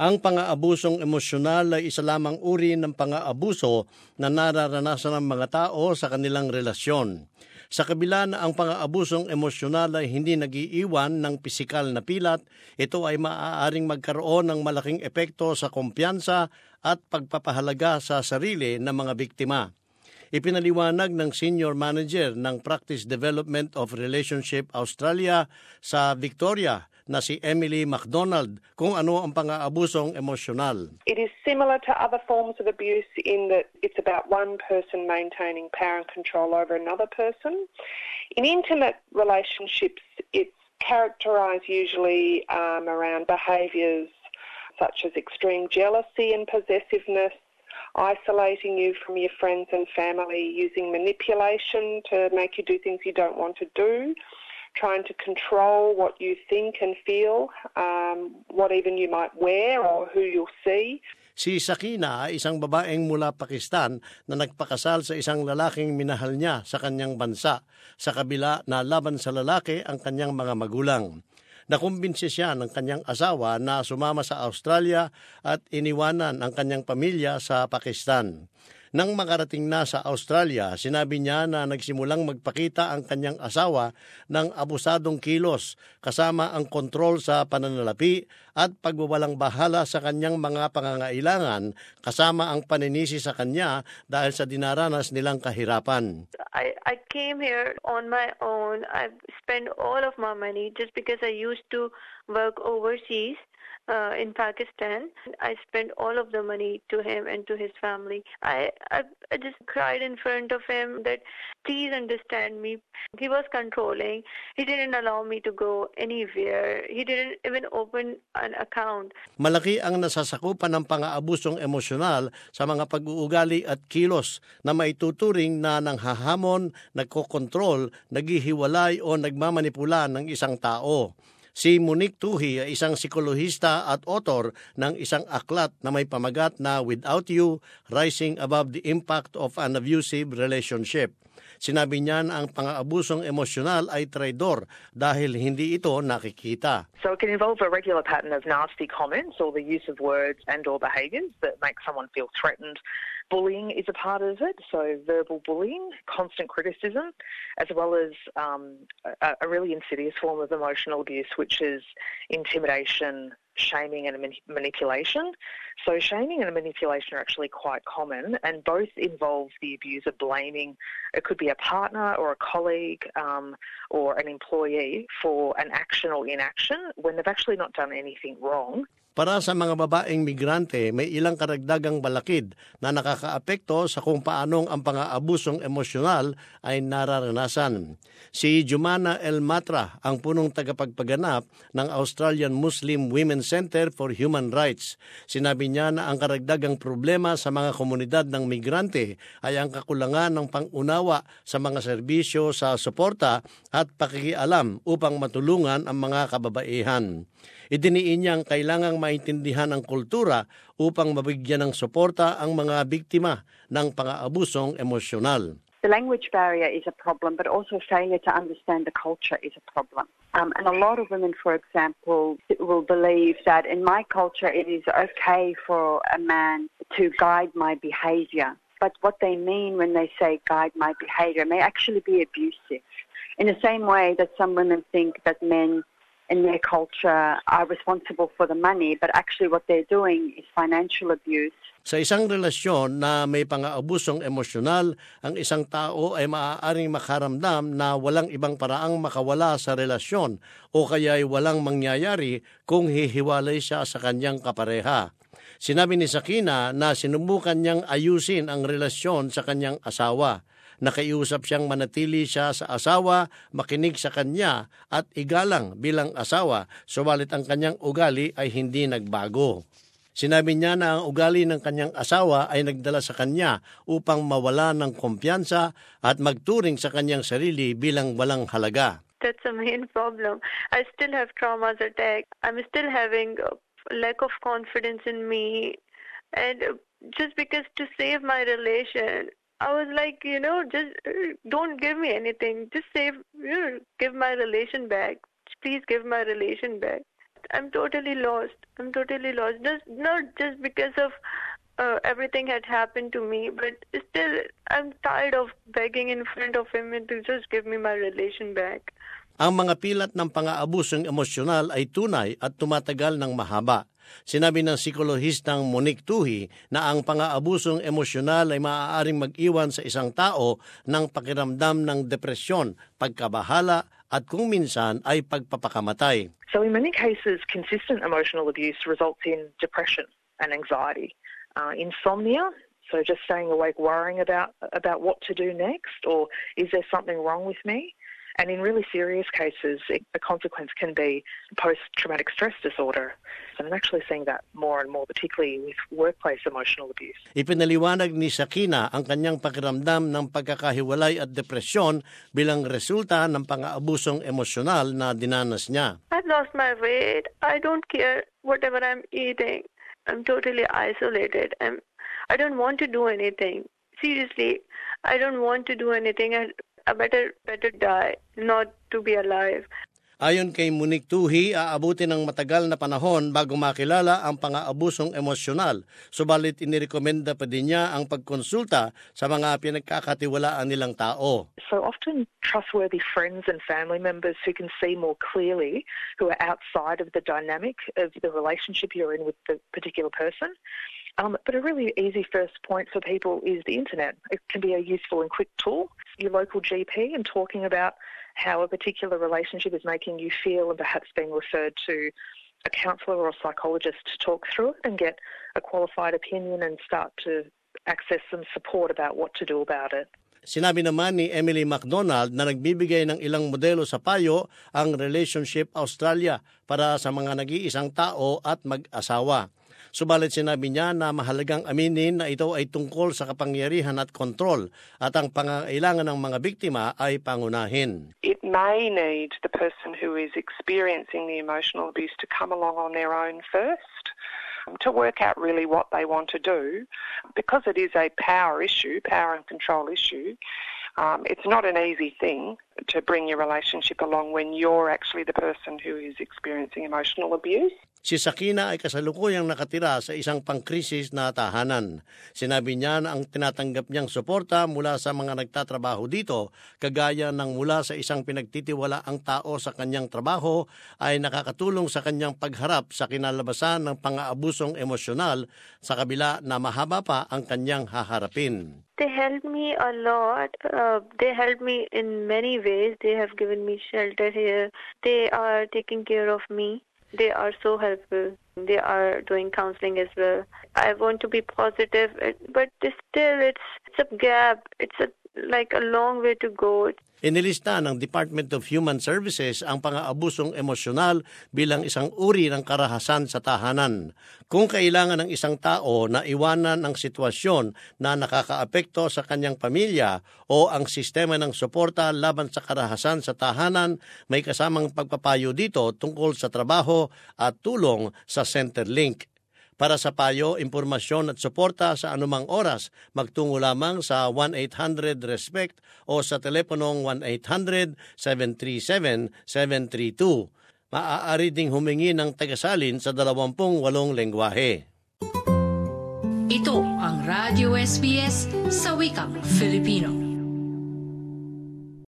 Ang pang-aabusong emosyonal ay isa lamang uri ng pang-aabuso na nararanasan ng mga tao sa kanilang relasyon. Sa kabila na ang pang-aabusong emosyonal ay hindi nagiiwan ng pisikal na pilat, ito ay maaaring magkaroon ng malaking epekto sa kumpiyansa at pagpapahalaga sa sarili ng mga biktima. Ipinaliwanag ng Senior Manager ng Practice Development of Relationship Australia sa Victoria na si Emily MacDonald kung ano ang pang-aabusong emosyonal. It is similar to other forms of abuse in that it's about one person maintaining power and control over another person. In intimate relationships, it's characterised usually around behaviours such as extreme jealousy and possessiveness, isolating you from your friends and family, using manipulation to make you do things you don't want to do, trying to control what you think and feel, what even you might wear or who you'll see. Si Sakina ay isang babaeng mula Pakistan na nagpakasal sa isang lalaking minahal niya sa kanyang bansa, sa kabila na laban sa lalaki ang kanyang mga magulang. Nakumbinsi siya ng kanyang asawa na sumama sa Australia at iniwanan ang kanyang pamilya sa Pakistan. Nang makarating na sa Australia, sinabi niya na nagsimulang magpakita ang kanyang asawa ng abusadong kilos kasama ang kontrol sa pananalapi at pagwawalang bahala sa kanyang mga pangangailangan kasama ang paninisi sa kanya dahil sa dinaranas nilang kahirapan. I came here on my own. I spent all of my money just because I used to work overseas. In Pakistan, I spent all of the money to him and to his family. I just cried in front of him that please understand me. He was controlling. He didn't allow me to go anywhere. He didn't even open an account. Malaki ang nasasakupan ng pang-aabusong emosyonal sa mga pag-uugali at kilos na maituturing na nanghahamon, nagkokontrol, naghihiwalay o nagmamanipula ng isang tao. Si Monique Tuhi ay isang psikolohista at author ng isang aklat na may pamagat na Without You, Rising Above the Impact of an Abusive Relationship. Sinabi niya na ang pang-aabusong emosyonal ay traidor dahil hindi ito nakikita. So it can involve a regular pattern of nasty comments or the use of words and or behaviours that make someone feel threatened. Bullying is a part of it, so verbal bullying, constant criticism, as well as a really insidious form of emotional abuse, which is intimidation, shaming and manipulation. So shaming and manipulation are actually quite common, and both involve the abuser blaming, it could be a partner or a colleague or an employee for an action or inaction when they've actually not done anything wrong. Para sa mga babaeng migrante, may ilang karagdagang balakid na nakakaapekto sa kung paanong ang pang-aabusong emosyonal ay nararanasan. Si Jumana El Matra, ang punong tagapagpaganap ng Australian Muslim Women's Center for Human Rights. Sinabi niya na ang karagdagang problema sa mga komunidad ng migrante ay ang kakulangan ng pang-unawa sa mga serbisyo sa suporta at pakikialam upang matulungan ang mga kababaihan. Idiniin niyang kailangang maintindihan ang kultura upang mabigyan ng suporta ang mga biktima ng pang-aabusong emosyonal. The language barrier is a problem, but also failure to understand the culture is a problem. And a lot of women, for example, will believe that in my culture it is okay for a man to guide my behavior. But what they mean when they say guide my behavior may actually be abusive. In the same way that some women think that men in their culture are responsible for the money, but actually what they're doing is financial abuse. Sa isang relasyon na may pang-aabusong emosyonal, ang isang tao ay maaaring makaramdam na walang ibang paraang makawala sa relasyon o kaya'y walang mangyayari kung hihiwalay siya sa kanyang kapareha. Sinabi ni Sakina na sinubukan niyang ayusin ang relasyon sa kanyang asawa. Nakiusap siyang manatili siya sa asawa, makinig sa kanya at igalang bilang asawa, subalit ang kanyang ugali ay hindi nagbago. Sinabi niya na ang ugali ng kanyang asawa ay nagdala sa kanya upang mawala ng kumpiyansa at magturing sa kanyang sarili bilang walang halaga. That's the main problem. I still have traumas attack. I'm still having a lack of confidence in me. And just because to save my relation, I was like, just don't give me anything. Just give my relation back. Please give my relation back. I'm totally lost. Not just because of everything had happened to me, but still, I'm tired of begging in front of him to just give me my relation back. Ang mga pilat ng pang-aabusong emosyonal ay tunay at tumatagal ng mahaba. Sinabi ng psikolohistang Monique Tuhi na ang pang-aabusong emosyonal ay maaaring mag-iwan sa isang tao ng pakiramdam ng depresyon, pagkabahala at kung minsan ay pagpapakamatay. So in many cases, consistent emotional abuse results in depression and anxiety, insomnia, so just staying awake worrying about what to do next, or is there something wrong with me? And in really serious cases, the consequence can be post-traumatic stress disorder. And I'm actually seeing that more and more, particularly with workplace emotional abuse. Ipinaliwanag ni Sakina ang kanyang pakiramdam ng pagkakahiwalay at depresyon bilang resulta ng pang-aabusong emosyonal na dinanas niya. I've lost my weight. I don't care whatever I'm eating. I'm totally isolated. I don't want to do anything. Seriously, I don't want to do anything. I better die, not to be alive. Ayon kay Monique Tuhi, aabutin ng matagal na panahon bago makilala ang pang-aabusong emosyonal. Subalit inirekomenda pa din niya ang pagkonsulta sa mga pinagkakatiwalaan nilang tao. So often trustworthy friends and family members who can see more clearly, who are outside of the dynamic of the relationship you're in with the particular person. But a really easy first point for people is the internet. It can be a useful and quick tool. Your local GP and talking about how a particular relationship is making you feel and perhaps being referred to a counsellor or a psychologist to talk through it and get a qualified opinion and start to access some support about what to do about it. Sinabi naman ni Emily McDonald na nagbibigay ng ilang modelo sa payo ang Relationship Australia para sa mga nag-iisang tao at mag-asawa. Subalit sinabi niya na mahalagang aminin na ito ay tungkol sa kapangyarihan at kontrol at ang pangangailangan ng mga biktima ay pangunahin. It may need the person who is experiencing the emotional abuse to come along on their own first, to work out really what they want to do. Because it is a power and control issue, it's not an easy thing to bring your relationship along when you're actually the person who is experiencing emotional abuse. Si Sakina ay kasalukuyang nakatira sa isang pangkrisis na tahanan. Sinabi niya na ang tinatanggap niyang suporta mula sa mga nagtatrabaho dito, kagaya ng mula sa isang pinagtitiwalaang tao sa kanyang trabaho, ay nakakatulong sa kanyang pagharap sa kinalabasan ng pang-aabusong emosyonal sa kabila na mahaba pa ang kanyang haharapin. They helped me a lot. They helped me in many ways. They have given me shelter here. They are taking care of me. They are so helpful. They are doing counseling as well. I want to be positive, but still it's a gap. It's like a long way to go. Inilista ng Department of Human Services ang pang-aabusong emosyonal bilang isang uri ng karahasan sa tahanan. Kung kailangan ng isang tao na iwanan ang sitwasyon na nakakaapekto sa kanyang pamilya o ang sistema ng suporta laban sa karahasan sa tahanan, may kasamang pagpapayo dito tungkol sa trabaho at tulong sa Centerlink. Para sa payo, impormasyon at suporta sa anumang oras, magtungo lamang sa 1-800-RESPECT o sa teleponong 1-800-737-732. Maaari ding humingi ng tagasalin sa 28 lengguwahe. Ito ang Radio SBS sa wikang Filipino.